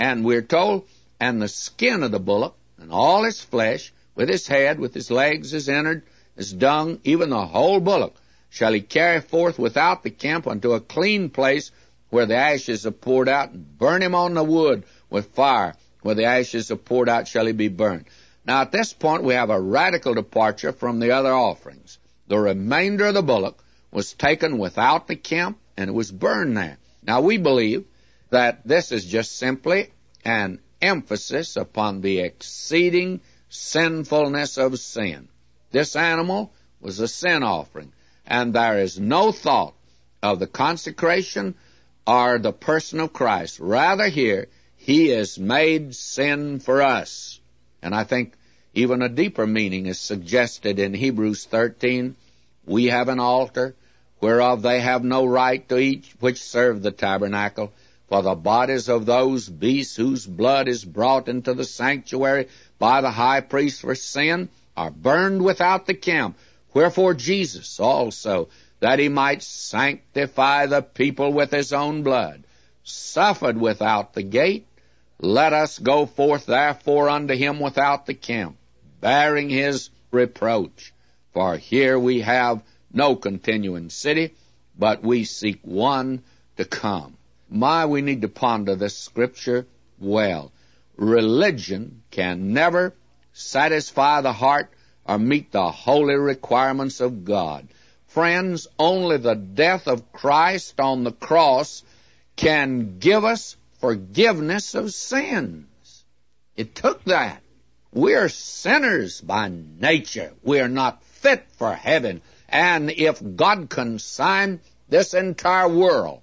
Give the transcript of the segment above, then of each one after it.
And we're told, and the skin of the bullock, and all his flesh, with his head, with his legs, his innard, his dung, even the whole bullock, shall he carry forth without the camp unto a clean place, where the ashes are poured out, and burn him on the wood with fire. Where the ashes are poured out shall he be burned. Now at this point we have a radical departure from the other offerings. The remainder of the bullock was taken without the camp, and it was burned there. Now we believe that this is just simply an emphasis upon the exceeding sinfulness of sin. This animal was a sin offering, and there is no thought of the consecration or the person of Christ. Rather here, he is made sin for us. And I think even a deeper meaning is suggested in Hebrews 13. We have an altar, whereof they have no right to eat, which serve the tabernacle. For the bodies of those beasts whose blood is brought into the sanctuary by the high priest for sin are burned without the camp. Wherefore Jesus also, that he might sanctify the people with his own blood, suffered without the gate. Let us go forth therefore unto him without the camp, bearing his reproach. For here we have no continuing city, but we seek one to come. We need to ponder this scripture well. Religion can never satisfy the heart or meet the holy requirements of God. Friends, only the death of Christ on the cross can give us forgiveness of sins. It took that. We're sinners by nature. We're not fit for heaven. And if God consigned this entire world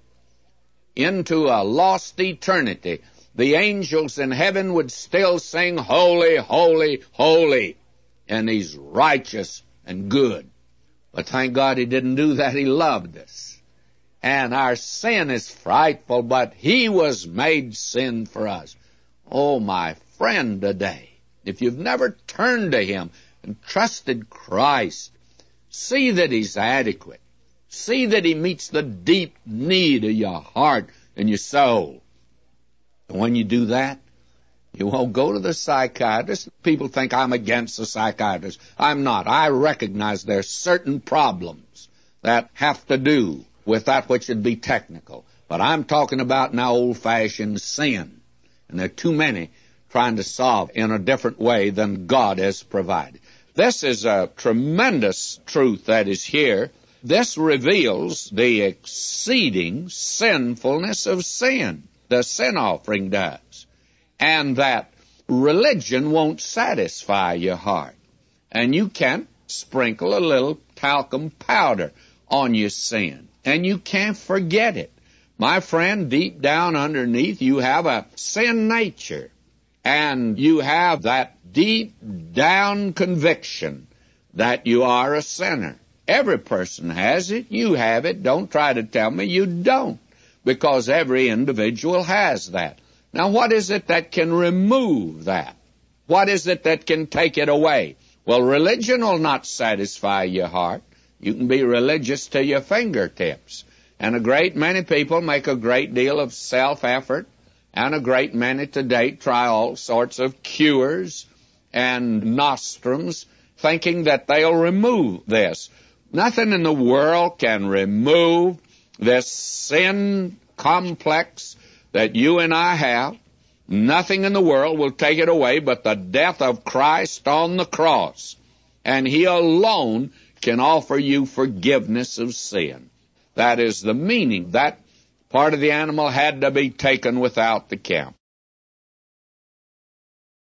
into a lost eternity, the angels in heaven would still sing, Holy, holy, holy. And he's righteous and good. But thank God he didn't do that. He loved us. And our sin is frightful, but he was made sin for us. Oh, my friend, today, if you've never turned to him and trusted Christ, see that he's adequate. See that he meets the deep need of your heart and your soul. And when you do that, you won't go to the psychiatrist. People think I'm against the psychiatrist. I'm not. I recognize there's certain problems that have to do with that which would be technical. But I'm talking about now old-fashioned sin. And there are too many trying to solve in a different way than God has provided. This is a tremendous truth that is here. This reveals the exceeding sinfulness of sin. The sin offering does. And that religion won't satisfy your heart. And you can't sprinkle a little talcum powder on your sin. And you can't forget it. My friend, deep down underneath, you have a sin nature. And you have that deep down conviction that you are a sinner. Every person has it. You have it. Don't try to tell me you don't. Because every individual has that. Now, what is it that can remove that? What is it that can take it away? Well, religion will not satisfy your heart. You can be religious to your fingertips. And a great many people make a great deal of self-effort, and a great many today try all sorts of cures and nostrums, thinking that they'll remove this. Nothing in the world can remove this sin complex that you and I have. Nothing in the world will take it away but the death of Christ on the cross. And he alone can offer you forgiveness of sin. That is the meaning. That part of the animal had to be taken without the camp.